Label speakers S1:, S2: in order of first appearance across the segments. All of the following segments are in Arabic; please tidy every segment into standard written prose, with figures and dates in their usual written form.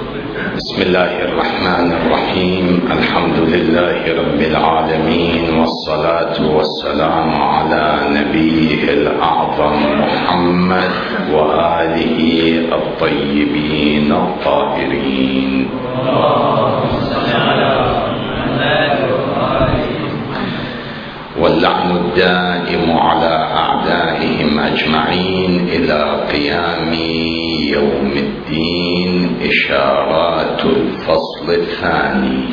S1: بسم الله الرحمن الرحيم. الحمد لله رب العالمين، والصلاة والسلام على نبيه الأعظم محمد وآله الطيبين الطاهرين. واللعن الدائم على أعدائهم أجمعين إلى قيام يوم الدين. إشارات الفصل الثاني.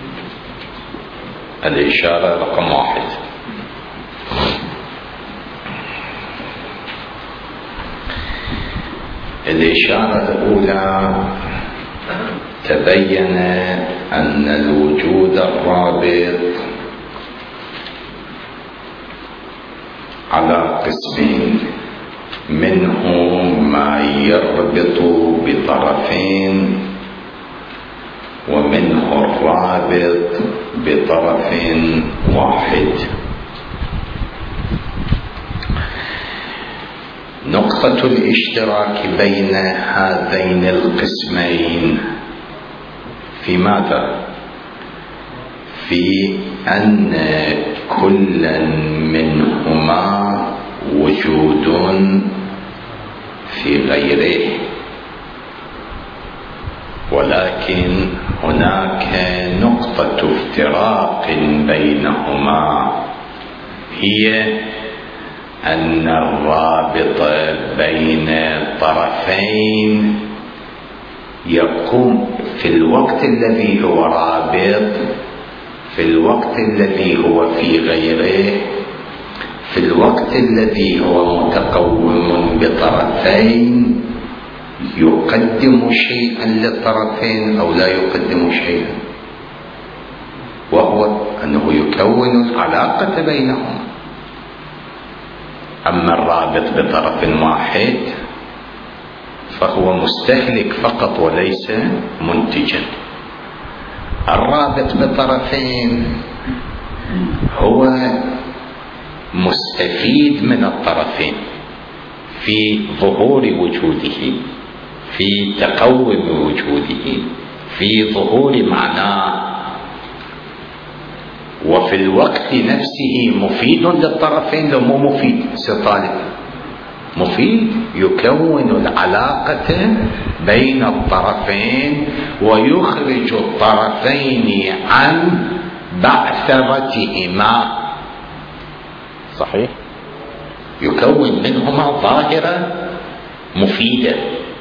S1: الإشارة رقم 1. الإشارة الأولى: تبين أن الوجود الرابط على قسمين، منه ما يربط بطرفين، ومنه الرابط بطرف واحد. نقطة الاشتراك بين هذين القسمين في ماذا؟ في أن كل منهما وجود في غيره، ولكن هناك نقطة افتراق بينهما، هي أن الرابط بين طرفين يقوم في الوقت الذي هو رابط، في الوقت الذي هو في غيره، في الوقت الذي هو متقوم بطرفين، يقدم شيئا للطرفين أو لا يقدم شيئا، وهو أنه يكون العلاقة بينهما. أما الرابط بطرف واحد فهو مستهلك فقط وليس منتجا. الرابط بطرفين هو مستفيد من الطرفين في ظهور وجوده، في تقوم وجوده، في ظهور معناه، وفي الوقت نفسه مفيد للطرفين. لو مو مفيد سطالب مفيد، يكون العلاقة بين الطرفين ويخرج الطرفين عن بعثرتهما. صحيح؟ يكون منهما ظاهرة مفيدة.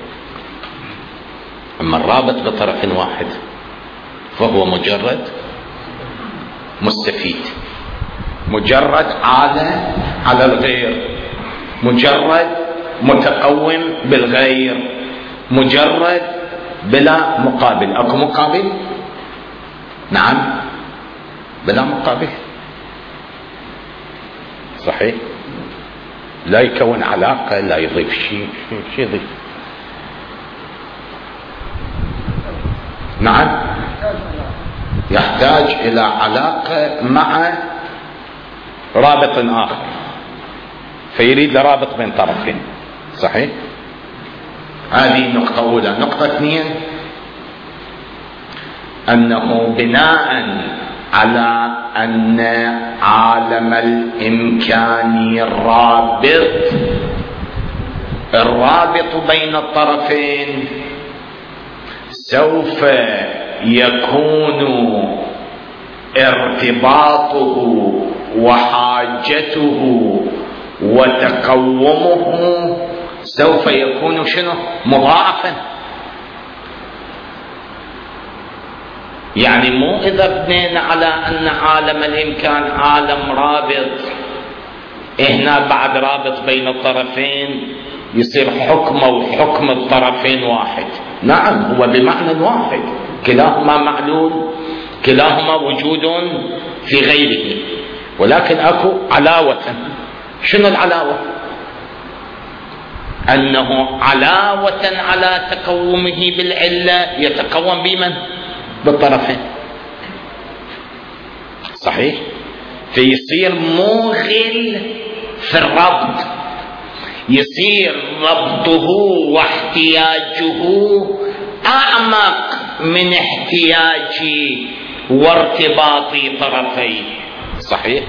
S1: أما الرابط بطرف واحد فهو مجرد مستفيد، مجرد على الغير، مجرد متقوم بالغير، مجرد بلا مقابل. أكو مقابل؟ نعم، بلا مقابل. صحيح؟ لا يكون علاقة، لا يضيف شيء يضيف. نعم، يحتاج إلى علاقة مع رابط آخر، فيريد رابط بين طرفين. صحيح؟ هذه نقطة أولى. نقطة 2: أنه بناء على أن عالم الإمكان الرابط بين الطرفين سوف يكون ارتباطه وحاجته وتقومه سوف يكون شنو؟ مضاعفا. يعني مو إذا بنينا على أن عالم الإمكان عالم رابط، هنا بعد رابط بين الطرفين يصير حكمه وحكم الطرفين واحد. نعم، هو بمعنى واحد، كلاهما معلول، كلاهما وجود في غيره، ولكن أكو علاوة. شنو العلاوة؟ أنه علاوة على تقومه بالعلة يتقوم بمن؟ بالطرفين. صحيح؟ فيصير موغل في الربط، يصير ربطه واحتياجه أعمق من احتياج وارتباط طرفيه. صحيح؟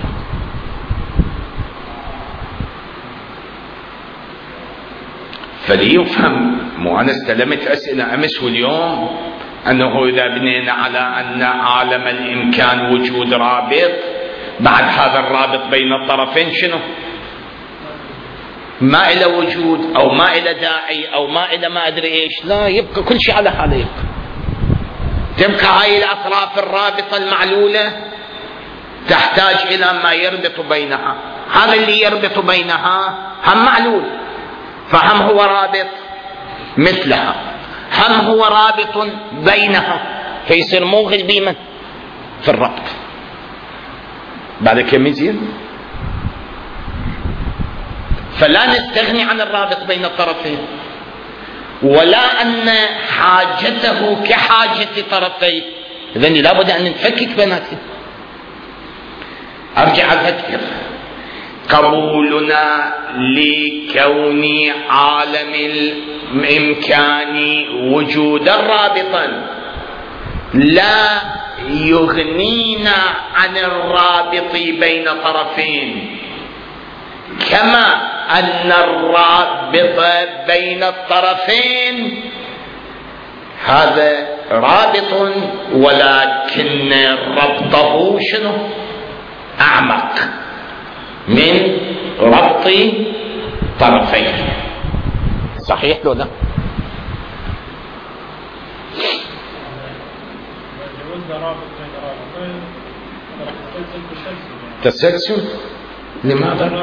S1: فليفهم، مو أنا استلمت أسئلة أمس واليوم أنه إذا بنينا على أن عالم الإمكان وجود رابط، بعد هذا الرابط بين الطرفين شنو؟ ما إلى وجود أو ما إلى داعي أو ما إلى ما أدري إيش، لا، يبقى كل شيء على حاله. تبقى هاي الأطراف الرابطة المعلولة تحتاج إلى ما يربط بينها. هذا اللي يربط بينها هم معلول، فهم هو رابط مثلها، هم هو رابط بينها، فيصير موغل بمن في الربط. بعد كم يزين؟ فلا نستغني عن الرابط بين الطرفين، ولا أن حاجته كحاجة طرفين. إذن لابد أن نفكك بيناتهم. أرجع أذكر قبولنا لكون عالم الإمكان وجودا رابطا لا يغنينا عن الرابط بين طرفين، كما أن الرابط بين الطرفين هذا رابط، ولكن ربطه شنو؟ أعمق من ربط طرفين. صحيح لو لا؟ تسلسل؟ لماذا؟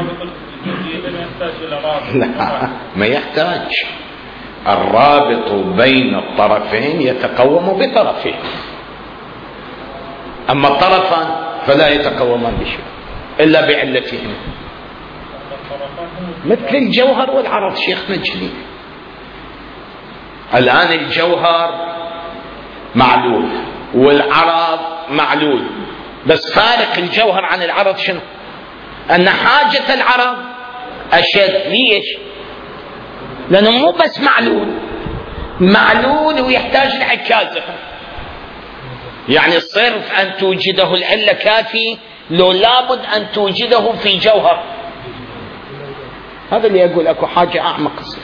S1: لا، ما يحتاج. الرابط بين الطرفين يتقوم بطرفين، أما الطرفان فلا يتقومان بشيء إلا بعلتهم، مثل الجوهر والعرض. شيخنا الجليل الآن الجوهر معلول والعرض معلول، بس فارق الجوهر عن العرض شنو؟ أن حاجة العرض أشد. ليش؟ لأنه مو بس معلول ويحتاج لعكازة، يعني صرف أن توجده العلة كافي، لو لابد أن توجده في جوهر. هذا اللي أقول أكو حاجة أعمق تصير.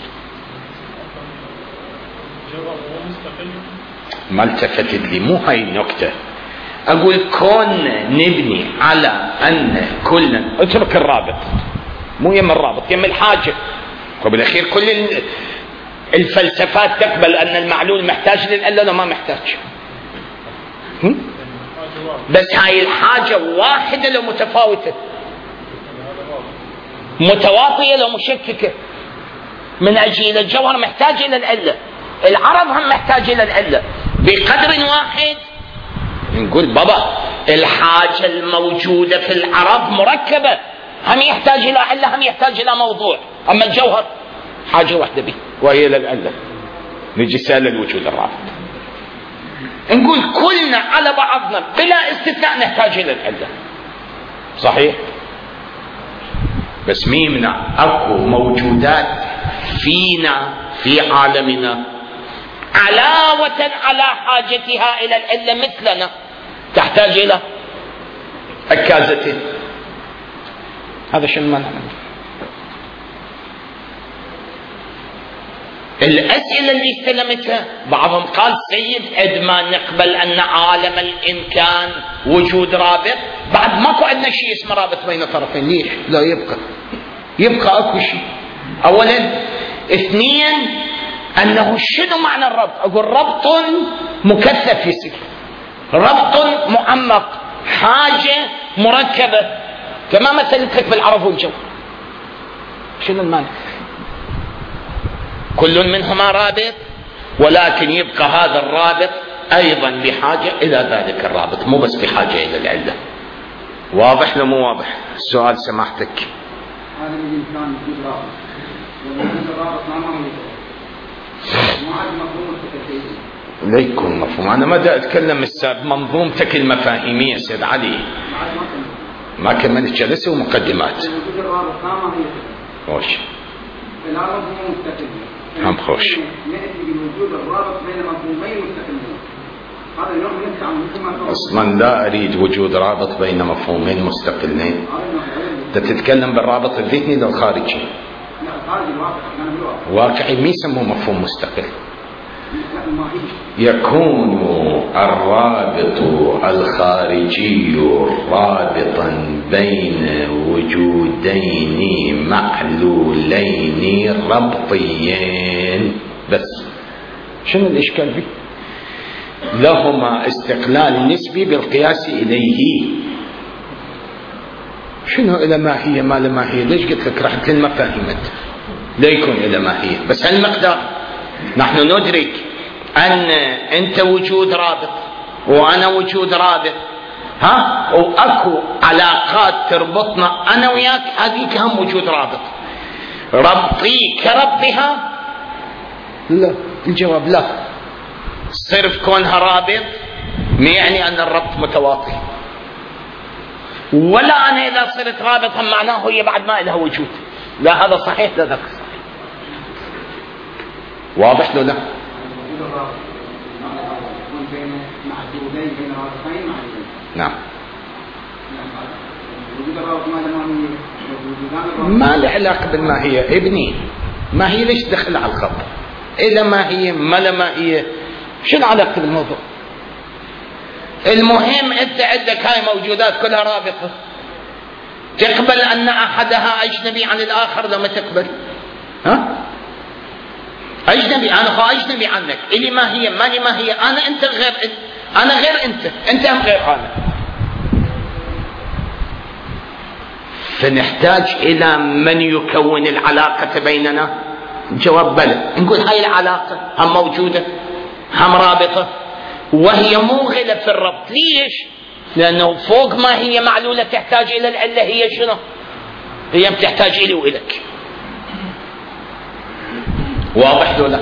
S1: ما التفتت لي، مو هاي النكتة. أقول كون نبني على أن كلنا اترك الرابط، مو يم الرابط يم الحاجة. وبالأخير كل الفلسفات تقبل أن المعلول محتاج للعلة ولا ما محتاج، بس هاي الحاجة واحدة لو متفاوتة، متواطية لو مشككة، من أجل الجوهر محتاج إلى العلة، العرض هم محتاج إلى العلة بقدر واحد. نقول بابا الحاجة الموجودة في العرض مركبة، هم يحتاج إلى علة هم يحتاج إلى موضوع، أما الجوهر حاجة واحدة به وهي للعلة. نجي سأل الوجود الرابط، نقول كلنا على بعضنا بلا استثناء نحتاج إلى العلة. صحيح؟ بس ميمنا أكو موجودات فينا في عالمنا علاوة على حاجتها إلى العلة مثلنا تحتاج إلى أكازتين. هذا شنو ما نعمل. الأسئلة اللي استلمتها بعضهم قال سيد عندما نقبل أن عالم الإمكان وجود رابط، بعد ماكو عندنا شيء اسمه رابط بين طرفين. ليش؟ لا، يبقى أكو شيء. أولا. اثنين، أنه شنو معنى الربط؟ أقول ربط مكثف يصير، ربط معمق، حاجة مركبة، كما مثلتك بالعرض والجوهر. شنو المعنى؟ كل منهما رابط، ولكن يبقى هذا الرابط أيضا بحاجة إلى ذلك الرابط، مو بس بحاجة إلى العلة. واضح لو مو واضح؟ السؤال سماحتك.
S2: هذا الإمكان يجيب رابط، ووجود الرابط ما عاد مفهوم التكتيك.
S1: لا يكون مفهوم. أنا ما دا أتكلم منظومتك المفاهيمية سيد علي، ما كملت جلسة ومقدمات.
S2: وجود الرابط ما هي.
S1: وش؟
S2: العرض هو مستقل،
S1: هم خوش
S2: نأتي بوجود الرابط بين مفهومين مستقلين. هذا اليوم ينفع عن
S1: أصلا لا أريد وجود رابط بين مفهومين مستقلين. تتكلم بالرابط الذهني لو خارجي؟
S2: لا خارج الواقع.
S1: واقعي مين يسموه مفهوم مستقل؟ يكون الرابط الخارجي رابطا بين وجودين معلولين ربطيين بس. شنو الإشكال فيه؟ لهما استقلال نسبي بالقياس إليه. شنو إلى ماهية ما لماهية؟ ليش قلت لك راح تلم فهمت لا يكون إلى ماهية بس هالمقدار. نحن ندرك أن أنت وجود رابط وأنا وجود رابط، وأكو علاقات تربطنا أنا وياك، هذيك هم وجود رابط. ربطي كربطها؟ لا، الجواب لا. صرف كونها رابط ما يعني أن الربط متواطي، ولا أنا إذا صرت رابطا معناه هي بعد ما لها وجود. لا هذا صحيح لا ذاك صحيح. واضح له لا؟ نعم. ما له علاقة بالماهية ابني. ما هي ليش دخل على الخط؟ إذا ما هي ما لا ما هي شو علاقة بالموضوع؟ المهم أنت عندك هاي موجودات كلها رابطة. تقبل أن أحدها أجنبي عن الآخر لما تقبل؟ أجنبي، أنا خو أجنبي عنك، إلي ما هي ماني ما هي، أنا أنت غير أنا غير أنت هم غير أنا. فنحتاج إلى من يكون العلاقة بيننا. الجواب بلى. نقول هاي العلاقة هم موجودة هم رابطة وهي موغلة في الربط. ليش؟ لأنه فوق ما هي معلولة تحتاج إلى العلة. هي شنو؟ هي بتحتاج إلي وإلك. واضح له لا؟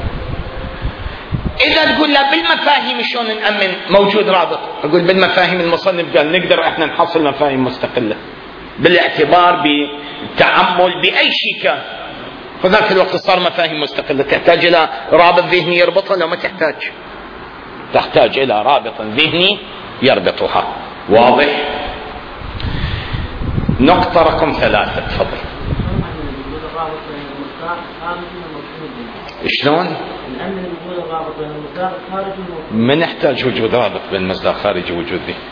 S1: إذا تقول لا بالمفاهيم شلون نأمن موجود رابط؟ أقول بالمفاهيم المصنف قال نقدر إحنا نحصل مفاهيم مستقلة بالاعتبار بالتأمل بأي شيء كان. فذاك الوقت صار مفاهيم مستقلة تحتاج إلى رابط ذهني يربطها لو ما تحتاج إلى رابط ذهني يربطها. واضح؟ نقطة رقم 3 تفضل. شلون؟ ما نحتاج وجود رابط بين مصدر خارجي ووجود ذهني.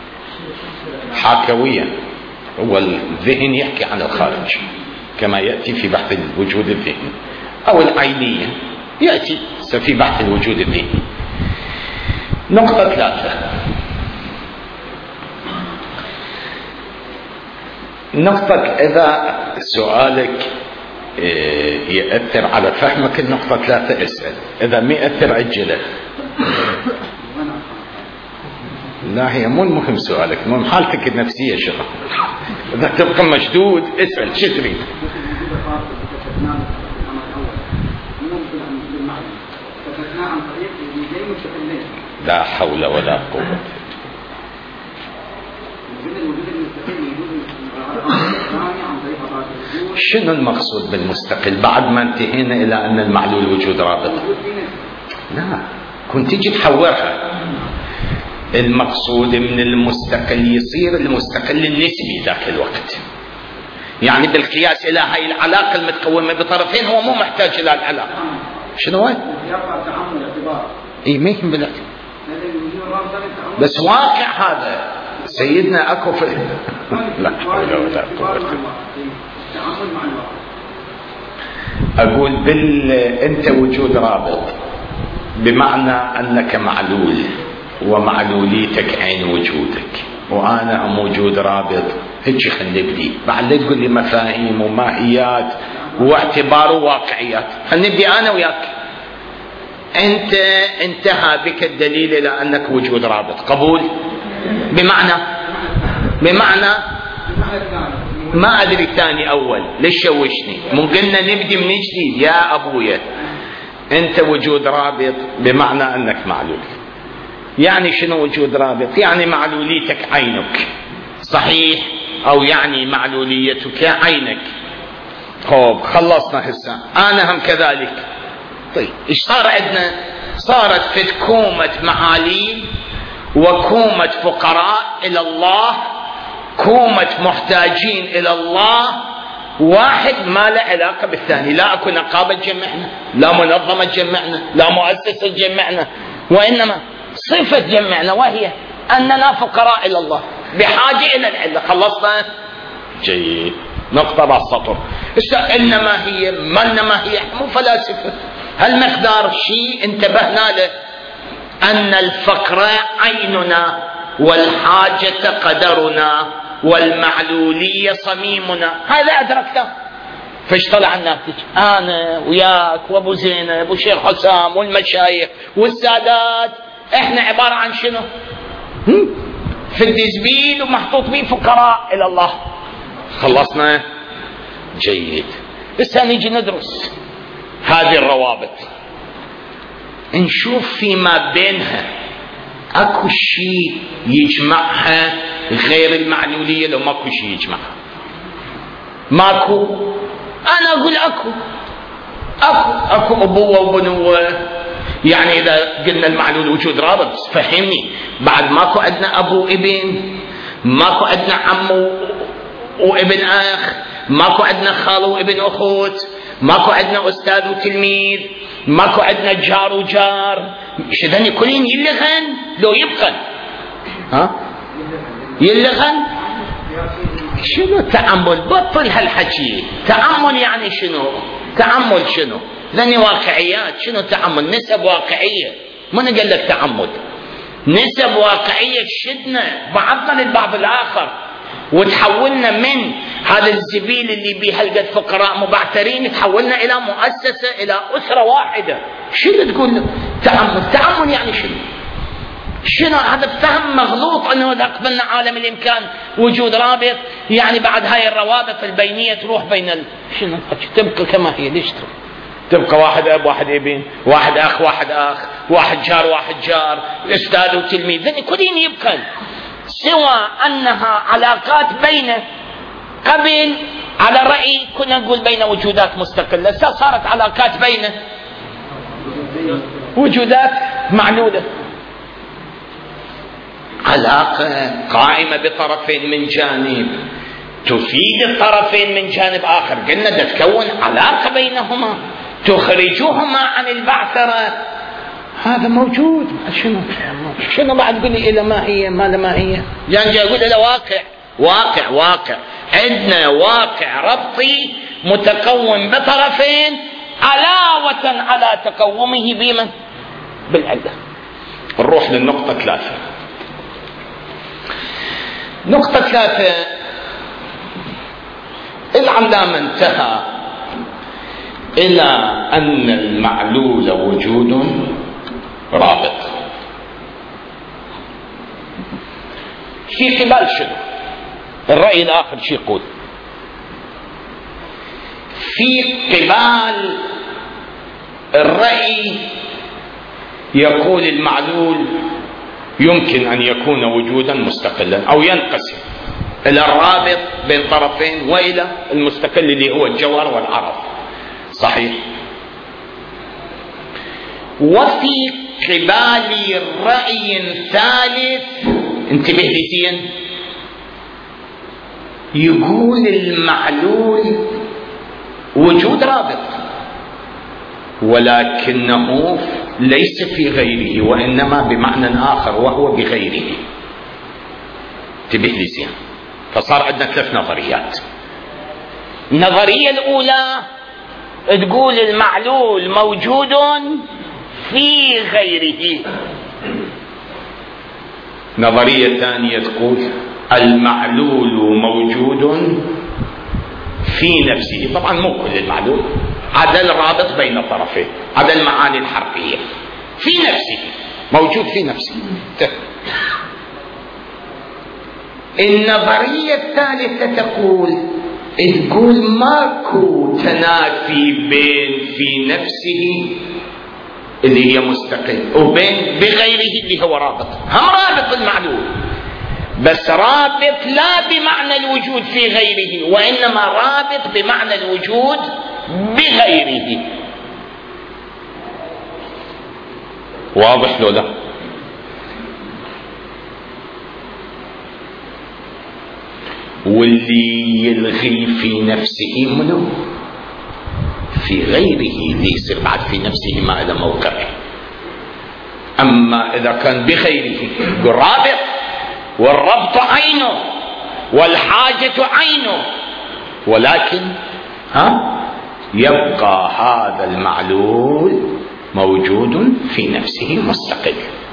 S1: حكويا هو الذهن يحكي عن الخارج كما يأتي في بحث الوجود الذهني، أو العينية يأتي في بحث الوجود الذهني. نقطة 3. نقطة إذا سؤالك يأثر على فهمك النقطة 3 اسأل، إذا ما يأثر عجله. لا هي مو المهم سؤالك، المهم حالتك النفسية شنو. إذا تبقى مشدود اسأل شو تريد. لا حول ولا قوة. شنو المقصود بالمستقل بعد ما انتهينا إلى أن المعلول وجود رابط؟ لا كنت تيجي تحورها. المقصود من المستقل يصير المستقل النسبي ذاك الوقت، يعني بالقياس إلى هاي العلاقة المتقومة بطرفين هو مو محتاج إلى العلاقة. شنو هو؟ إيه ما يهم بالله، بس واقع هذا سيدنا أكو في لا حول ولا قوة. أقول أنت وجود رابط بمعنى أنك معلول ومعلوليتك عين وجودك، وأنا موجود رابط. هيك خلي نبدي بعد لا تقول لي مفاهيم وماهيات واعتبار وواقعيات. خلي نبدي أنا وياك. أنت انتهى بك الدليل إلى أنك وجود رابط. قبول؟ بمعنى ما أدري الثاني أول ليش شوشني. مو قلنا نبدي من جديد يا أبويا. أنت وجود رابط بمعنى أنك معلول. يعني شنو وجود رابط؟ يعني معلوليتك عينك صحيح، أو يعني معلوليتك عينك. خب خلصنا هسه. أنا هم كذلك طيب ايش صار عندنا؟ صارت في كومة معاليم وكومة فقراء إلى الله، كومة محتاجين إلى الله، واحد ما له علاقة بالثاني. لا أكو نقابة تجمعنا، لا منظمة تجمعنا، لا مؤسسة تجمعنا، وإنما صفة تجمعنا، وهي أننا فقراء إلى الله بحاجة إلى العلة. خلصنا؟ جيد. نقطة راس سطر. إنما هي ما هي مو فلاسفة. هالمقدار شيء انتبهنا له، أن الفقر عيننا والحاجة قدرنا والمعلولية صميمنا. هذا أدركته. فايش طلع الناتج؟ أنا وياك وأبو زينب وشيخ حسام والمشايخ والسادات، إحنا عبارة عن شنو؟ في الدزبيل ومحطوط به فقراء إلى الله. خلصنا؟ جيد. بس نيجي ندرس هذه الروابط، نشوف فيما بينها اكو شيء يجمعها غير المعلولية. لو ماكو شيء يجمعها، ماكو. انا اقول اكو ابوة وبنوة. يعني اذا قلنا المعلول وجود رابط، فهمني، بعد ماكو عندنا ابو ابن، ماكو عندنا عم وابن اخ، ماكو عندنا خال وابن اخوت، ماكو عندنا استاذ وتلميذ، ماكو عندنا جار وجار. شذني كلين يلغن لو يبقن. يلغن. شنو التأمل؟ بطل هالحكي. تأمل يعني شنو؟ تأمل شنو؟ ذني واقعيات. شنو تأمل؟ نسب واقعية. من قال لك تأمل؟ نسب واقعية تشدنا بعضنا للبعض الآخر وتحولنا من هذا الزبيل اللي بيه هالقد فقراء مبعثرين، تحولنا إلى مؤسسة، إلى أسرة واحدة. شنو تقول تأمل؟ تأمل يعني شنو هذا الفهم مغلوط، أنه إذا قبلنا عالم الإمكان وجود رابط، يعني بعد هاي الروابط البينية تروح بين شنو تبقى كما هي. ليش تبقى واحد أب واحد ابن، واحد أخ واحد أخ، واحد جار واحد جار، أستاذ وتلميذ، ذني كلين يبقى، سوى أنها علاقات بين قبل على رأي كنا نقول بين وجودات مستقلة، صارت علاقات بين وجودات معلولة. علاقة قائمة بطرفين من جانب تفيد الطرفين من جانب آخر. قلنا تتكون علاقة بينهما تخرجهما عن البعثرة. هذا موجود. شنو بعد تقول لي إلى ما هي ما هي؟ يعني أقول إلى واقع عندنا واقع ربطي متكون بطرفين علاوة على تكومه بمن؟ بالعلة. نروح للنقطة 3. نقطة 3 العلامة انتهى إلى أن المعلول وجود رابط. في قبال شنو؟ الرأي الآخر شو يقول؟ في قبال الرأي يقول المعلول يمكن أن يكون وجودا مستقلا أو ينقسم إلى الرابط بين طرفين وإلى المستقل اللي هو الجوهر والعرض. صحيح. وفي قبال الرأي الثالث انتبه لي زين، يقول المعلول وجود رابط ولكنه ليس في غيره وإنما بمعنى آخر وهو بغيره. انتبه لي زين. فصار عندنا 3 نظريات. النظرية الأولى تقول المعلول موجود في غيره. نظرية الثانية تقول المعلول موجود في نفسه. طبعا مو كل المعلول، هذا الرابط بين الطرفين، هذا المعاني الحرفية. في نفسه، موجود في نفسه. النظرية الثالثة تقول ماكو تنافي بين في نفسه اللي هي مستقل وبين بغيره اللي هو رابط. هم رابط المعلول، بس رابط لا بمعنى الوجود في غيره وإنما رابط بمعنى الوجود بغيره. واضح لو لا؟ واللي يلغي في نفسه منه في غيره اللي يصير بعد في نفسه ما له موقع. أما إذا كان بغيره رابط، والربط عينه والحاجة عينه، ولكن يبقى هذا المعلول موجود في نفسه مستقل.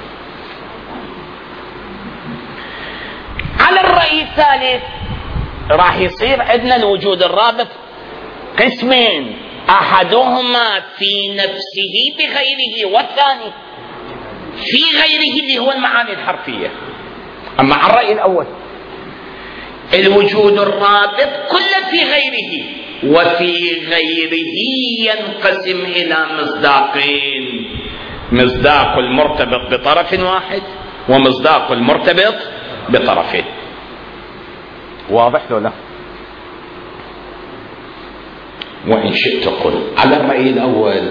S1: على الرأي الثالث راح يصير عندنا الوجود الرابط قسمين، أحدهما في نفسه بغيره، والثاني في غيره اللي هو المعاني الحرفية. أما على الرأي الأول الوجود الرابط كله في غيره، وفي غيره ينقسم إلى مصداقين: مصداق المرتبط بطرف واحد، ومصداق المرتبط بطرفين. واضح لو لا؟ وإن شئت قل على الرأي الأول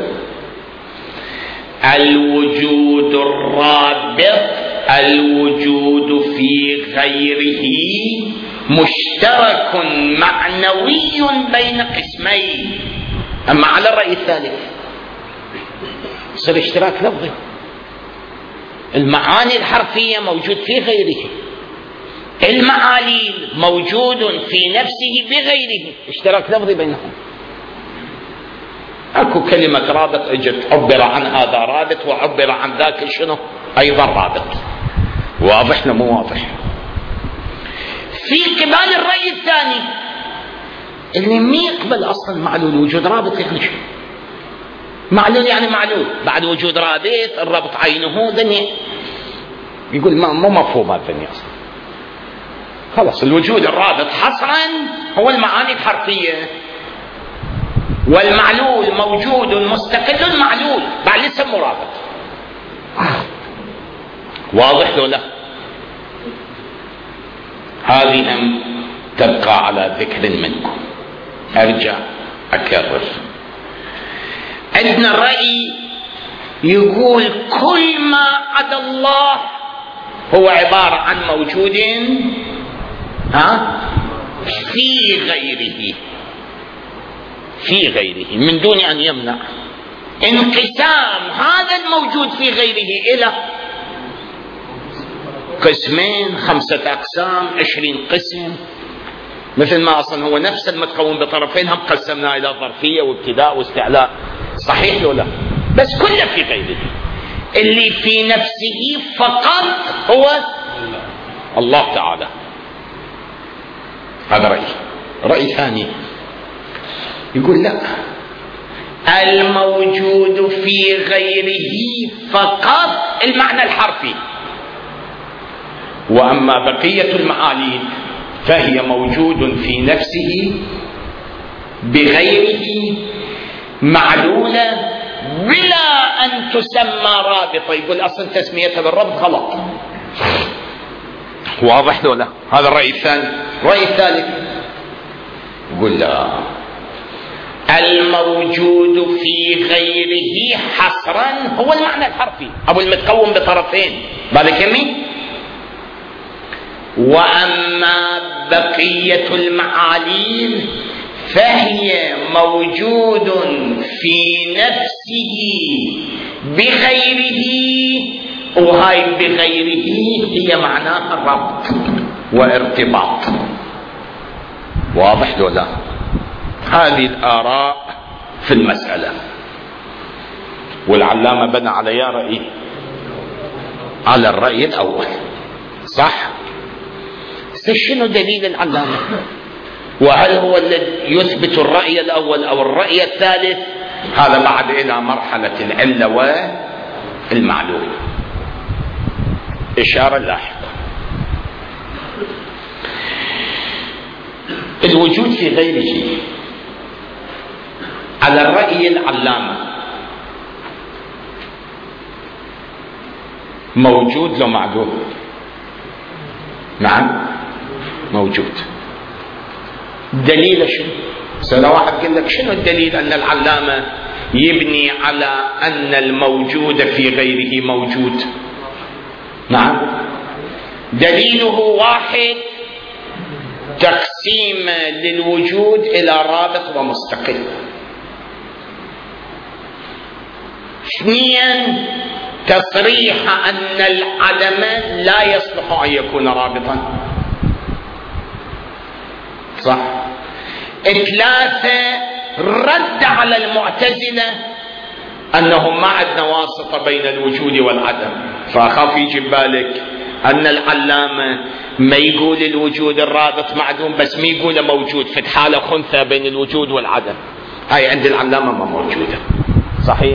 S1: الوجود الرابط الوجود في غيره مشترك معنوي بين قسمين. أما على الرأي الثالث صار اشتراك لفظي، المعاني الحرفية موجود في غيره، المعاليل موجود في نفسه بغيره، اشتراك لفظي بينهم. اكو كلمة رابط اجت عبر عن هذا رابط، وعبر عن ذاك شنو ايضا رابط. واضح ولا مو واضح؟ في قبال الرأي الثاني اللي ما يقبل اصلا معلول وجود رابط، يعني شو معلول؟ يعني معلول بعد وجود رابط، الربط عينه دنيا، يقول مو مفهوم هذا الدنيا اصلا. خلاص الوجود الرابط حصرا هو المعاني الحرفية، والمعلول موجود مستقل معلول بعد لسه مرابط. واضح لو لا؟ هذه هم تبقى على ذكر منكم. ارجع اكرر، عندنا الرأي يقول كل ما عدا الله هو عبارة عن موجود في غيره، في غيره من دون أن يمنع انقسام هذا الموجود في غيره إلى قسمين، 5 أقسام، 20 قسم، مثل ما أصلا هو نفس المتكون بطرفين هم قسمناه إلى ظرفية وابتداء واستعلاء. صحيح ولا؟ بس كله في غيره. اللي في نفسه فقط هو الله تعالى. هذا رأي. رأي ثاني يقول لا، الموجود في غيره فقط المعنى الحرفي، وأما بقية المعالي فهي موجود في نفسه بغيره معلولة بلا أن تسمى رابطة. يقول أصلا تسميتها بالربط غلط. واضح ولا؟ هذا الرأي الثاني. الرأي الثالث يقول لا، الموجود في غيره حصرا هو المعنى الحرفي أو المتكون بطرفين، بالك يمين. وأما بقية المعاليل فهي موجود في نفسه بغيره، وهاي بغيره هي معناها الربط وارتباط. واضح ولا؟ هذه الآراء في المسألة، والعلامة بنى على يا رأي على الرأي الأول. صح؟ شنو دليل العلامة؟ وهل هو الذي يثبت الرأي الأول أو الرأي الثالث؟ هذا بعد إلى مرحلة العلة والمعلول. إشارة لاحقة. الوجود في غيره على الرأي العلامة موجود لو معدوم؟ نعم موجود. دليل شنو؟ سأل واحد قال لك شنو الدليل أن العلامة يبني على أن الموجود في غيره موجود. نعم، دليله واحد، تقسيم للوجود إلى رابط ومستقل. اثنين، تصريح أن العدم لا يصلح أن يكون رابطا. صح. ثلاثة، رد على المعتزلة أنهم ما عندنا واسطة بين الوجود والعدم. فأخاف يجي بالك أن العلامة ما يقول الوجود الرابط معدوم، بس ما يقول موجود، في حالة خنثى بين الوجود والعدم. هاي عند العلامة ما موجودة. صحيح.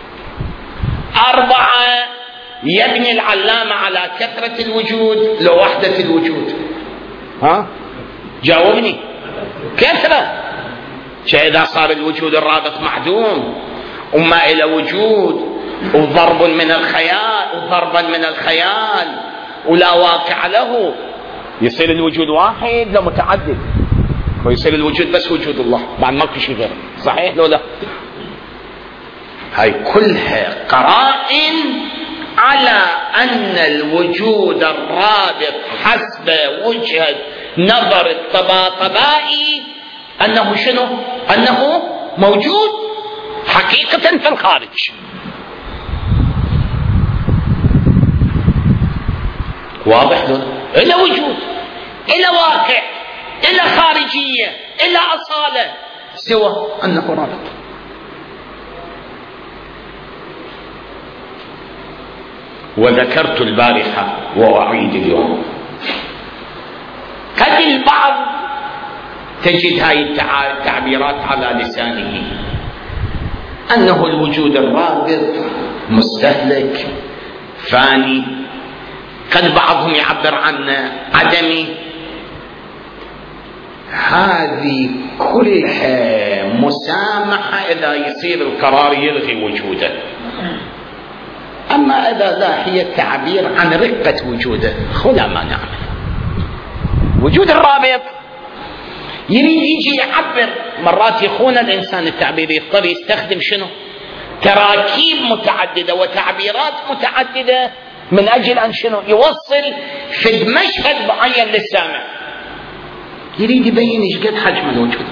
S1: أربعة، يبني العلامة على كثرة الوجود لوحدة الوجود. ها؟ جاوبني. كثرة. إذا صار الوجود الرابط معدوم وما إلى وجود وضرب من الخيال وضربا من الخيال ولا واقع له، يصير الوجود واحد لا متعدد، ويصير الوجود بس وجود الله، بعد ما شيء غيره. صحيح لو لا؟ هاي كلها قرائن على أن الوجود الرابط حسب وجهة نظر الطباطبائي أنه شنو؟ أنه موجود حقيقة في الخارج. واضح له؟ إلى وجود، إلى واقع، إلى خارجية، إلى أصالة، سوى أنه رابط. وذكرت البارحة وأعيد اليوم، قد البعض تجد هاي التعبيرات على لسانه أنه الوجود الرابط مستهلك فاني، قد بعضهم يعبر عنه عدمي. هذه كلها مسامحة إذا يصير القرار يلغي وجوده، أما إذا لا، هي التعبير عن رقة وجوده. خلا ما نعمل وجود الرابط يريد يجي يعبر. مرات يخون الإنسان التعبير، يضطر يستخدم شنو؟ تراكيب متعددة وتعبيرات متعددة من أجل أن شنو؟ يوصل في مشهد معين للسامع، يريد يبين ايش قد حجم الوجود،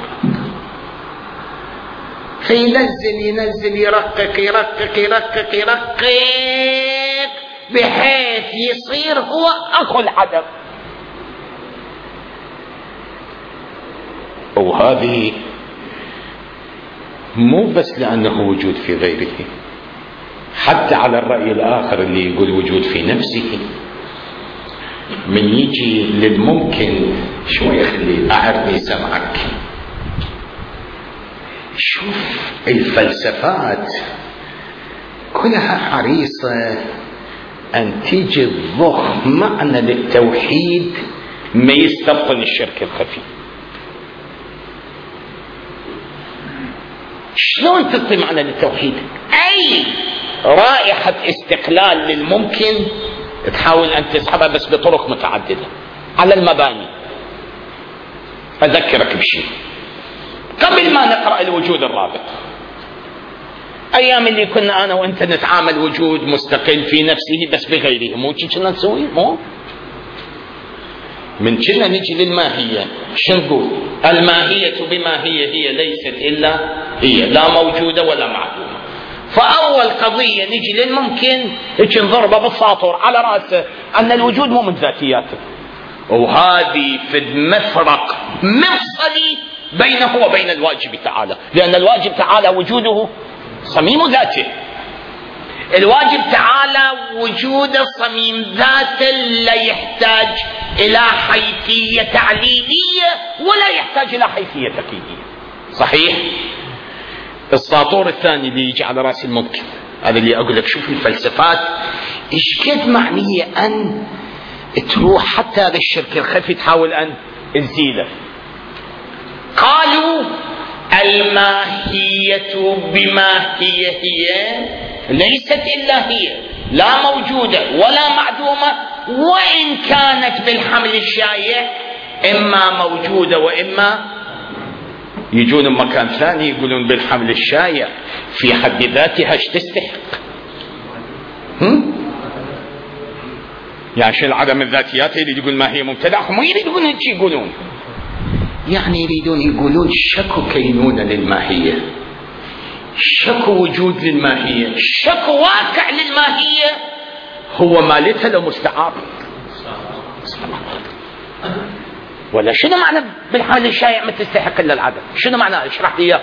S1: فينزل يرقق يرقق يرقق يرقق بحيث يصير هو أخو العدم. وهذه مو بس لأنه وجود في غيره، حتى على الرأي الآخر اللي يقول وجود في نفسه، من يجي للممكن شوية خلي أعرضي سمعك. شوف الفلسفات كلها حريصة أن تيجي تضخ معنى للتوحيد ما يستبطن الشرك الخفي. شلون تعطي معنى للتوحيد؟ أي رائحة استقلال للممكن تحاول أن تسحبها بس بطرق متعددة على المباني. أذكرك بشيء، قبل ما نقرأ الوجود الرابط، أيام اللي كنا أنا وأنت نتعامل وجود مستقل في نفسه بس بغيره، مو كنا نسوي؟ مو من كنا نجي للماهية، شو نقول؟ الماهية بما هي ليست إلا هي، لا موجودة ولا معدومة. فأول قضية نجي للممكن نضربه بالساطور على رأسه أن الوجود مو من ذاتياته، وهذه في مفرق مفصلي بينه وبين الواجب تعالى، لأن الواجب تعالى وجوده صميم ذاته. الواجب تعالى وجود صميم ذاته لا يحتاج إلى حيثية تعليلية ولا يحتاج إلى حيثية تقييدية. صحيح؟ الساطور الثاني اللي يجي على رأس الممكن، هذا اللي أقول لك شوف الفلسفات إيش قد معنية أن تروح حتى هذا الشرك الخفي تحاول أن تزيله. قالوا الماهية بما هي ليست إلا هي، لا موجودة ولا معدومة، وإن كانت بالحمل الشائع إما موجودة وإما يجون مكان ثاني يقولون بالحمل الشايع في حد ذاتها ايش تستحق؟ يعني شو عدم الذاتيات اللي يقول ما هي ممتنعة؟ هم يريدون هيك يقولون، يعني يريدون يقولون شكو كينونة للماهية، شكو وجود للماهية، شكو واقع للماهية، هو مالتها لو مستعار ولا شنو معنى بالحال الشائع ما تستحق الا العدم؟ شنو معنى؟ اشرح لي اياه.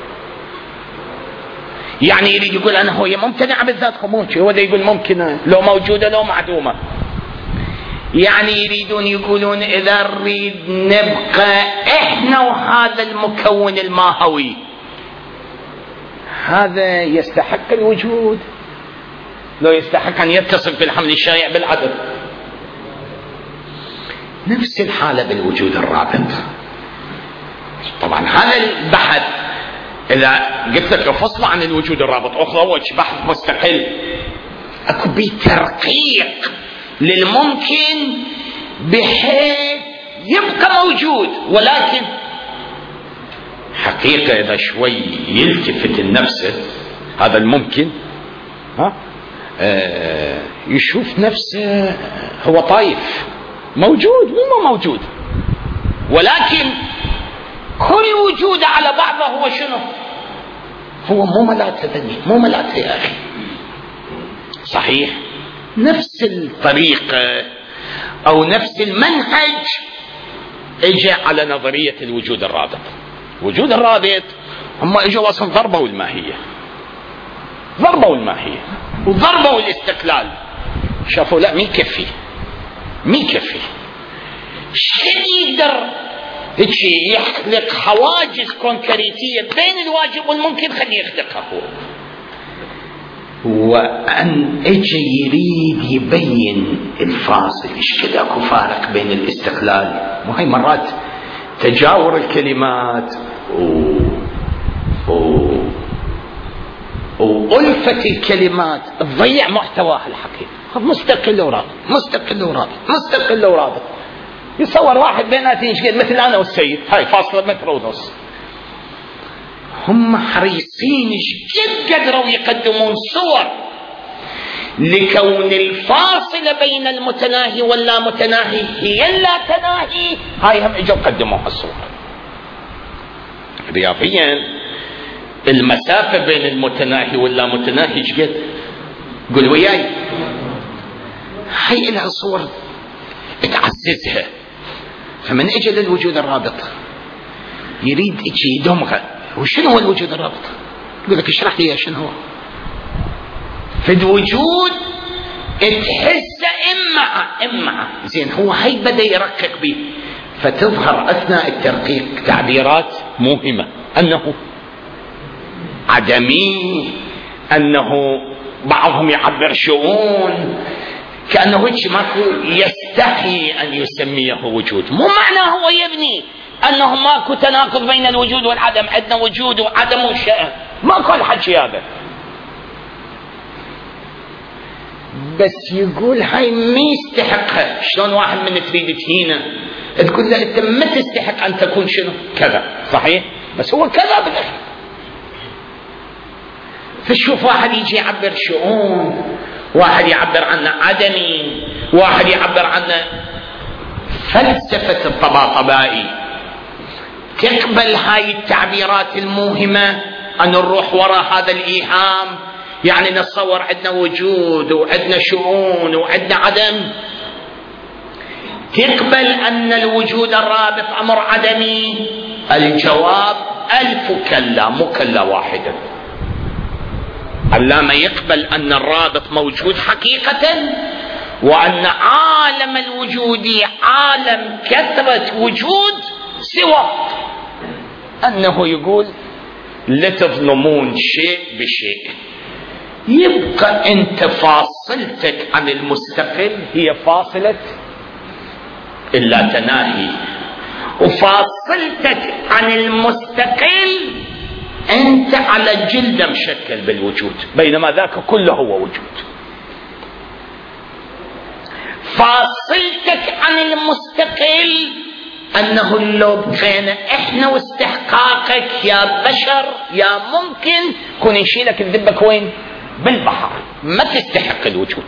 S1: يعني يريد يقول انا هو ممتنع بالذات خمونشي، هو يقول ممكنه لو موجوده لو معدومه. يعني يريدون يقولون اذا نريد نبقى احنا وهذا المكون الماهوي هذا يستحق الوجود، لو يستحق ان يتصف بالحمل الشائع بالعدم. نفس الحالة بالوجود الرابط. طبعا هذا البحث إذا قلت لك فصل عن الوجود الرابط أخرى بحث مستقل، أكو بترقيق للممكن بحيث يبقى موجود، ولكن حقيقة إذا شوي يلتفت النفس هذا الممكن يشوف نفسه هو طايف موجود مو موجود، ولكن كل وجود على بعضه هو شنو؟ هو مو ملاته ذني، مو ملاته يا أخي. صحيح نفس الطريقة أو نفس المنهج اجى على نظرية الوجود الرابط. وجود الرابط هم اجوا اصلا ضربوا الماهية، ضربوا الماهية وضربوا الاستقلال، شافوا لا مين كفي شن يقدر يخلق حواجز كونكريتية بين الواجب والممكن، خليه يخلقها هو. وأن اجى يريد يبين الفاصل، ايش كذا اكو فارق بين الاستقلال، وهي مرات تجاور الكلمات وألفة الكلمات تضيع محتواها الحقيقي. مستقل ورابط يصور واحد بيناتين شقد مثل أنا والسيد، هاي فاصلة متر ونص. هم حريصين شقد قدروا يقدمون صور لكون الفاصلة بين المتناهي واللا متناهي هي اللا تناهي، هاي هم اجوا قدموها الصور. رياضيا المسافة بين المتناهي واللا متناهي شقد؟ قول وياي. هاي لها صور تعززها. فمن اجى للوجود الرابط يريد يجي يدمغه. وشنو هو الوجود الرابط؟ يقول لك اشرح لي شنو هو. في الوجود تحس إمعة زين، هو هاي بدأ يرقق به، فتظهر أثناء الترقيق تعبيرات مهمة، أنه عدمي، أنه بعضهم يعبر شؤون، كأنه هيك ماكو يستحي أن يسميه وجود. مو معناه هو يبني أنه ماكو تناقض بين الوجود والعدم، عندنا وجود وعدم وشأن، ماكو الحكي هذا. بس يقول هاي ما يستحقها. شلون واحد من تريد تهينه تقول له انت ما تستحق ان تكون شنو كذا، صحيح؟ بس هو كذا بالاخير. فشوف واحد يجي يعبر شؤون، واحد يعبر عنه عدمي، واحد يعبر عنه فلسفة الطباطبائي. تقبل هاي التعبيرات الموهمة أن نروح وراء هذا الإيهام، يعني نتصور عندنا وجود وعندنا شؤون وعندنا عدم. تقبل أن الوجود الرابط أمر عدمي؟ الجواب 1000 كلا، مو كلا واحدة. علامة يقبل أن الرابط موجود حقيقة، وأن عالم الوجود عالم كثرة وجود، سوى أنه يقول لا تظلمون شيء بشيء. يبقى أنت فاصلتك عن المستقل هي فاصلة اللا تناهي، وفاصلتك عن المستقل أنت على جلد مشكل بالوجود، بينما ذاك كله هو وجود. فاصلتك عن المستقل أنه اللو بقينا إحنا واستحقاقك يا بشر يا ممكن كون نشيلك ندبك وين؟ بالبحر، ما تستحق الوجود،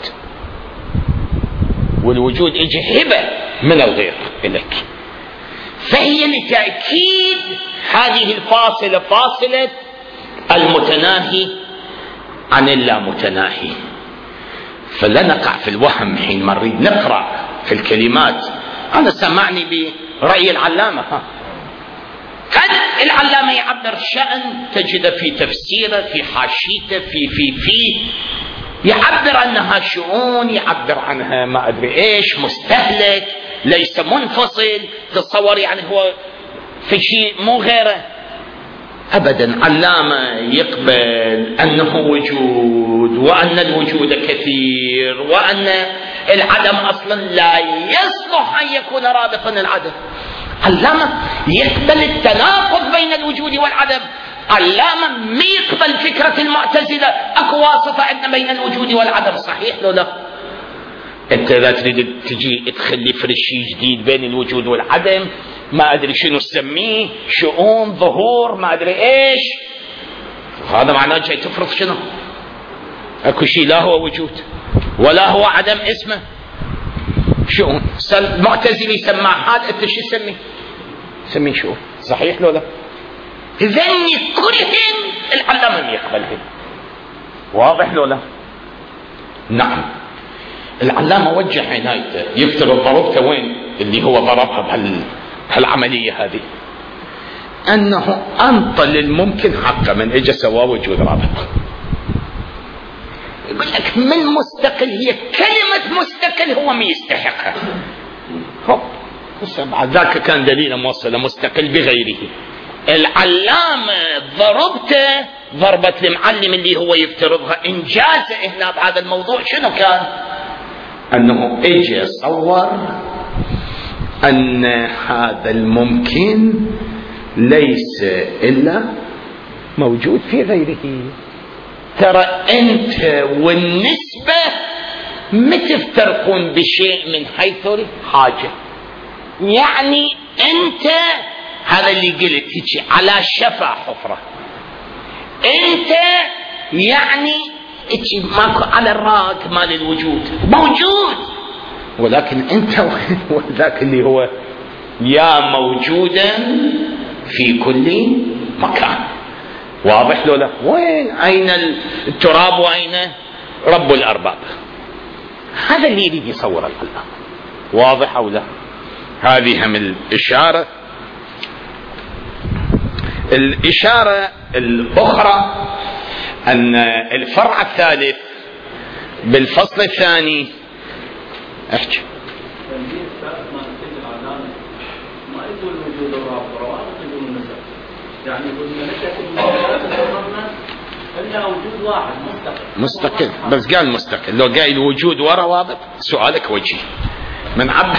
S1: والوجود إجي هبة من الغير إليك. فهي لتأكيد هذه الفاصلة، فاصلة المتناهي عن اللامتناهي. فلا نقع في الوهم حين نريد نقرأ في الكلمات. أنا سمعني برأي العلامة، قد العلامة يعبر شأن تجد في تفسيره في حاشيته في يعبر أنها شؤون، يعبر عنها ما أدري إيش، مستهلك ليس منفصل، تصور يعني هو في شيء مو غيره. أبدا علامة يقبل أنه وجود، وأن الوجود كثير، وأن العدم أصلا لا يصلح أن يكون رابطا العدم. علامة يقبل التناقض بين الوجود والعدم. علامة ما يقبل فكرة المعتزلة أكو واسطة عندنا بين الوجود والعدم. صحيح لو لا؟ أنت إذا تريد تجي تخلي فرش شيء جديد بين الوجود والعدم، ما أدري شنو تسميه، شؤون، ظهور، ما أدري إيش، هذا معناه جاي تفرض شنو؟ أكو شيء لا هو وجود ولا هو عدم اسمه شؤون. المعتزلي سماحات، أنت شو تسميه؟ سميه شؤون. صحيح لو لا؟ إذن كلهن العلامة يقبلهن. واضح لو لا؟ نعم. العلامة وجه عنايته، يفترض ضربته وين اللي هو ضربها بهالعملية هذه، أنه أنطل الممكن حقا من إجا سوا وجود رابط. يقول لك من مستقل، هي كلمة مستقل هو ما يستحقها. ذاك كان دليل موصل مستقل بغيره. العلامة ضربته ضربة المعلم اللي هو يفترضها إنجازه هنا بهذا الموضوع شنو كان؟ أنه إجي صور أن هذا الممكن ليس إلا موجود في غيره. ترى أنت والنسبة ما تفترقون بشيء من حيث الحاجة. يعني أنت هذا اللي قلت هيك على شفا حفرة، أنت يعني ماكو على الراك مال الوجود موجود، ولكن أنت وذاك اللي هو يا موجودا في كل مكان. واضح لو لا؟ وين أين التراب وأين رب الأرباب؟ هذا اللي يريد يصور العلامة. واضح أو لا؟ هذه هم الإشارة. الإشارة الأخرى أن الفرع الثالث بالفصل الثاني احكي
S3: ما يقول وجود الرابط روابط يقول النسب، يعني يقول إلا وجود واحد
S1: مستقل. بس قال مستقل، لو قال وجود وروابط سؤالك وجهي من عبد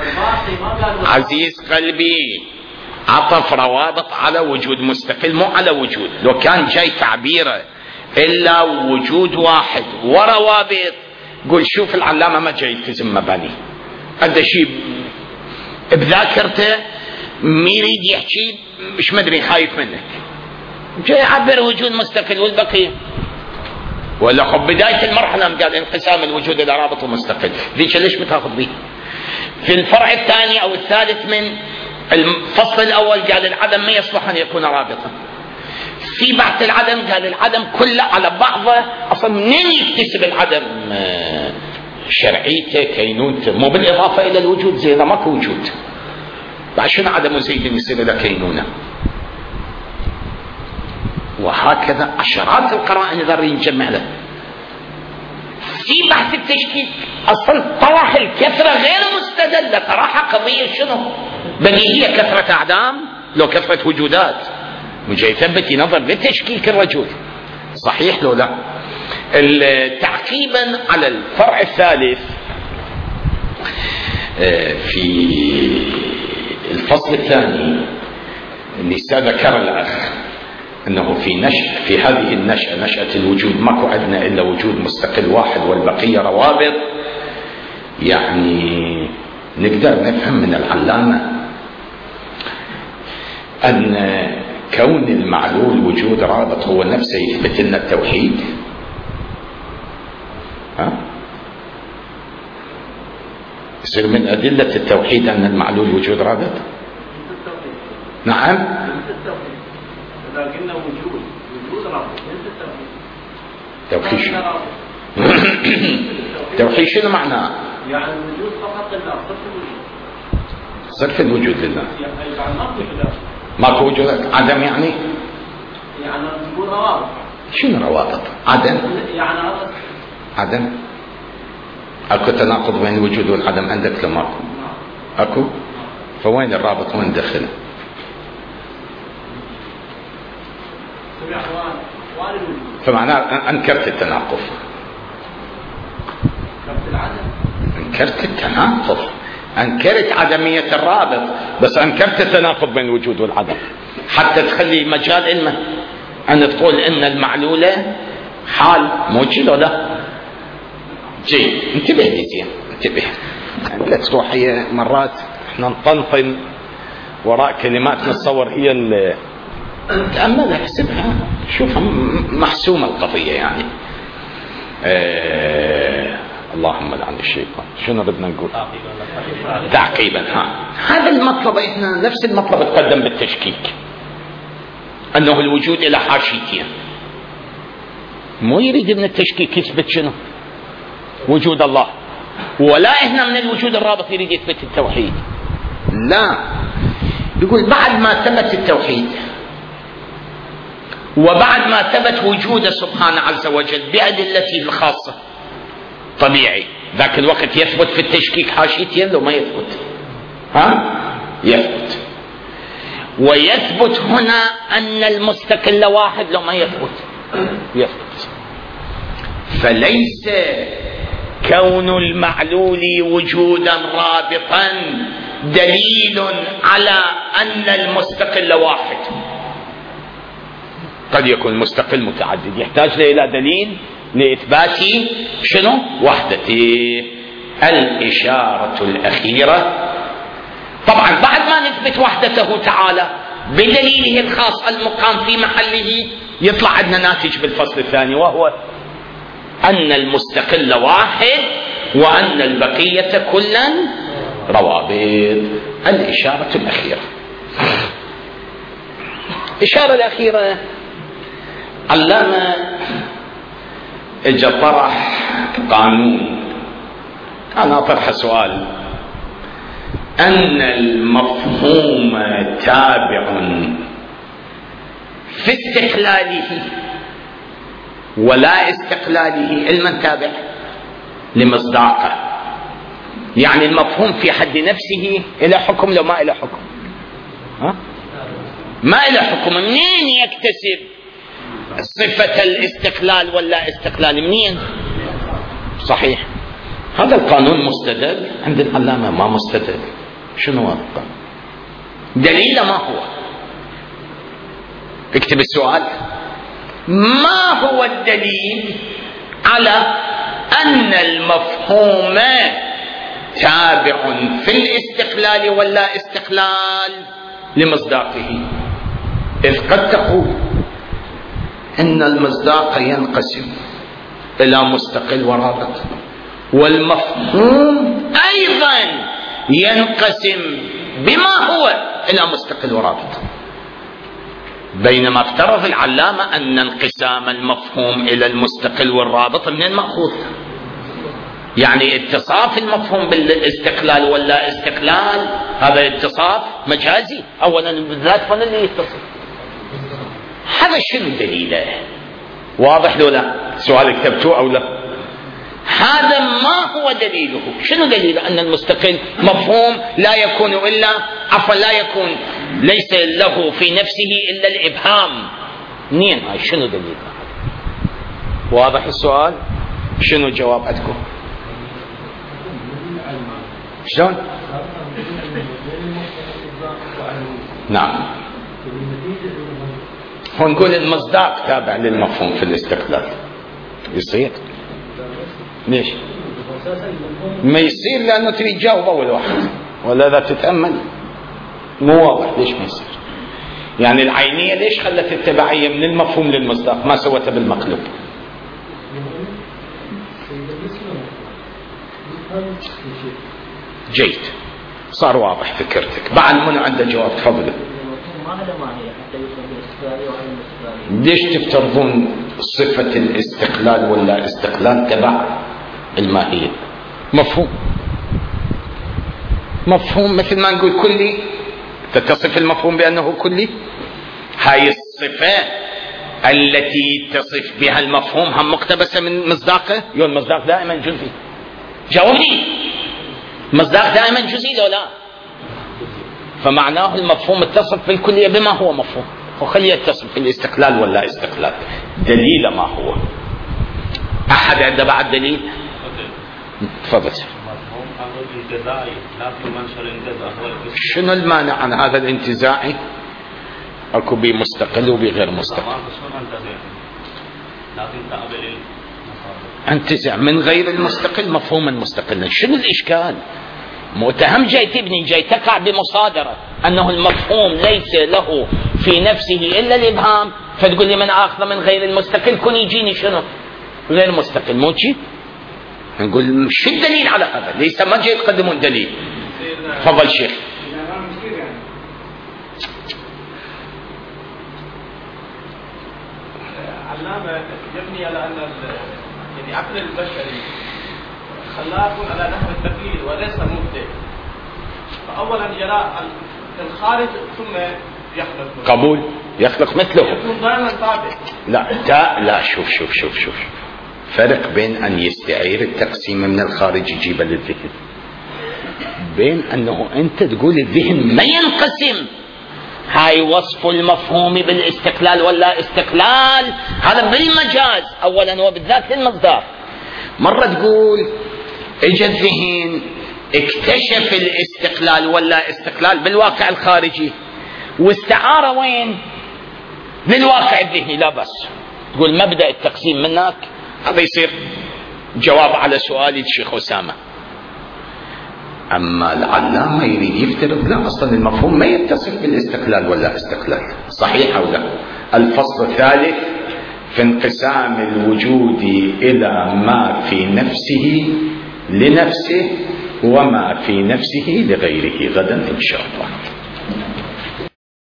S1: عزيز قلبي عطف روابط على وجود مستقل مو على وجود. لو كان جاي تعبيره إلا وجود واحد وروابط، قول شوف العلامة ما جاي يلتزم مباني، هذا شيء بذاكرته ما يريد يحكي، مش مدري خايف منك، جاي يعبر وجود مستقل والبقية. ولا خب بداية المرحلة قال انقسام الوجود إلى رابط ومستقل، ذيك ليش بتاخذ به؟ في الفرع الثاني أو الثالث من الفصل الأول قال العدم ما يصلح أن يكون رابطا. في بحث العدم قال العدم كله على بعضه، أصلا منين يكتسب العدم؟ شرعيته، كينونته، مو بالإضافة إلى الوجود، زي إذا ماكو وجود بعد شنو عدم زيد يصير له كينونة؟ وهكذا عشرات القرائن إذا نجمع له. في بحث التشكيك أصلا طرح الكثرة غير مستدلة، طرح قضية شنو؟ بديهية، كثرة أعدام لو كثرة وجودات، وجاي يثبت ينظر لتشكيك الرجل. صحيح لو لا؟ تعقيبا على الفرع الثالث في الفصل الثاني اللي ذكر الأخ أنه في هذه النشأة، نشأة الوجود، ماكو عندنا إلا وجود مستقل واحد والبقية روابط. يعني نقدر نفهم من العلامة أن كون المعلول وجود رابط هو نفسه يثبت لنا التوحيد؟ يصير من أدلة التوحيد أن المعلول وجود رابط؟ نعم.
S3: إذا قلنا وجود رابط
S1: توحيد شنو؟ توحيد شنو معناه؟
S3: يعني الوجود فقط لله،
S1: صرف الوجود لله.
S3: يعني
S1: ماكو وجود، عدم يعني
S3: نقول روابط.
S1: شنو روابط؟ عدم
S3: يعني
S1: عدم. اكو تناقض بين الوجود والعدم عندك؟ لو ماكو اكو، فوين الرابط؟ وين دخله؟ فمعناه انكرت التناقض، انكرت التناقض، انكرت عدمية الرابط، بس انكرت التناقض بين الوجود والعدم، حتى تخلي مجال علمه ان تقول ان المعلولة حال موجود ولا جيد. انتبه لي زين، انتبه، يعني لا تروح هي مرات احنا نطنطن وراء كلمات نتصور هي تأملها، احسبها، شوفها محسومة القضية يعني. اللهم لعن الشيطان. شنو بدنا نقول؟ تعقيبا. هذا المطلب، احنا نفس المطلب تقدم بالتشكيك، انه الوجود الى حاشيتين، مو يريد من التشكيك يثبت شنو؟ وجود الله، ولا احنا من الوجود الرابط يريد يثبت التوحيد، لا، يقول بعد ما ثبت التوحيد وبعد ما ثبت وجوده سبحانه عز وجل بأدلته الخاصة، طبيعي ذاك الوقت يثبت في التشكيك حاشيتين لو ما يثبت؟ يثبت. ويثبت هنا أن المستقل واحد لو ما يثبت؟ يثبت. فليس كون المعلول وجودا رابطا دليل على أن المستقل واحد، قد يكون مستقل متعدد، يحتاج إلى دليل لإثبات شنو؟ وحدته. الإشارة الأخيرة، طبعا بعد ما نثبت وحدته تعالى بدليله الخاص المقام في محله، يطلع عندنا ناتج بالفصل الثاني، وهو أن المستقل واحد وأن البقية كلا روابط. الإشارة الأخيرة، الإشارة الأخيرة، علامة اجى طرح قانون، أنا أطرح سؤال: أن المفهوم تابع في استقلاله ولا استقلاله، علما تابع لمصداقه، يعني المفهوم في حد نفسه إلى حكم لو ما إلى حكم؟ ما إلى حكم. منين يكتسب صفة الاستقلال ولا استقلال؟ منين؟ صحيح، هذا القانون مستدل عند العلامة؟ ما مستدل. شنو هذا القانون؟ دليله ما هو؟ اكتب السؤال: ما هو الدليل على أن المفهوم تابع في الاستقلال ولا استقلال لمصداقه؟ إذ قد تقول إن المصداق ينقسم إلى مستقل ورابط، والمفهوم أيضا ينقسم بما هو إلى مستقل ورابط، بينما افترض العلامة أن انقسام المفهوم إلى المستقل والرابط من المأخوذ، يعني اتصاف المفهوم بالاستقلال ولا استقلال، هذا اتصاف مجازي أولا بالذات، من اللي يتصف؟ هذا شنو دليله؟ واضح لو لا؟ سؤال كتبتوه أو لا؟ هذا ما هو دليله؟ شنو دليله أن المستقل مفهوم لا يكون إلا لا يكون ليس له في نفسه إلا الإبهام؟ منين هاي؟ شنو دليله؟ واضح السؤال؟ شنو جواب عندكم؟ شلون؟ نعم، هو نقول المصداق تابع للمفهوم في الاستقلال، يصير؟ ليش؟ ما يصير لأنه تريد تجاوب أول واحد، ولا إذا تتأمل مو واضح ليش ما يصير. يعني العينية ليش خلت التبعية من المفهوم للمصداق ما سوتها بالمقلوب؟ جيد، صار واضح فكرتك. بعد من عنده جواب؟ تفضل. ليش تفترضون صفة الاستقلال ولا استقلال تبع الماهية؟ مفهوم مثل ما نقول كلي، تتصف المفهوم بأنه كلي. هاي الصفة التي تصف بها المفهوم هم مقتبسة من مصداقه؟ المصداق دائما جزئي. جاوبني، مصداق دائما جزئي لو لا؟ فمعناه المفهوم اتصف بالكلية بما هو مفهوم، وخلي يتصف بالاستقلال ولا استقلال. دليل ما هو؟ أحد عنده بعد دليل؟ تفضل. شنو المانع عن هذا الانتزاعي؟ اكو بمستقل وبغير مستقل. انتزع من غير المستقل مفهوما مستقلا. شنو الاشكال؟ متهم جاي تبني، جاي تقع بمصادرة انه المفهوم ليس له في نفسه الا الابهام، فتقول لي من اخذ من غير المستقل كن يجيني شنو غير مستقل. مو شي نقول شو الدليل على هذا؟ ليس ما جاي تقدمون دليل. تفضل شيخ.
S3: علامة يبني على أن يعني عقل البشري خلاق على نحو التقليد وليس مبدع. فأولا يرى الخارج ثم يخلق.
S1: قبول، يخلق مثله.
S3: يكون دائما ثابت.
S1: لا شوف فرق بين أن يستعير التقسيم من الخارج يجيب للذهن، بين أنه أنت تقول الذهن ما ينقسم. هاي وصف المفهوم بالاستقلال ولا استقلال، هذا بالمجاز أولا وبالذات للمصداق. مرة تقول اجى الذهن اكتشف الاستقلال ولا استقلال بالواقع الخارجي، واستعارة وين؟ للواقع الذهني. لا بس تقول مبدأ التقسيم منك، هذا يصير جواب على سؤالي الشيخ أسامة. أما العلامة يريد يفترض لا، أصلا المفهوم ما يتصف بالاستقلال ولا استقلال. صحيح أو لا؟ الفصل الثالث في انقسام الوجود إلى ما في نفسه لنفسه وما في نفسه لغيره، غدا إن شاء الله.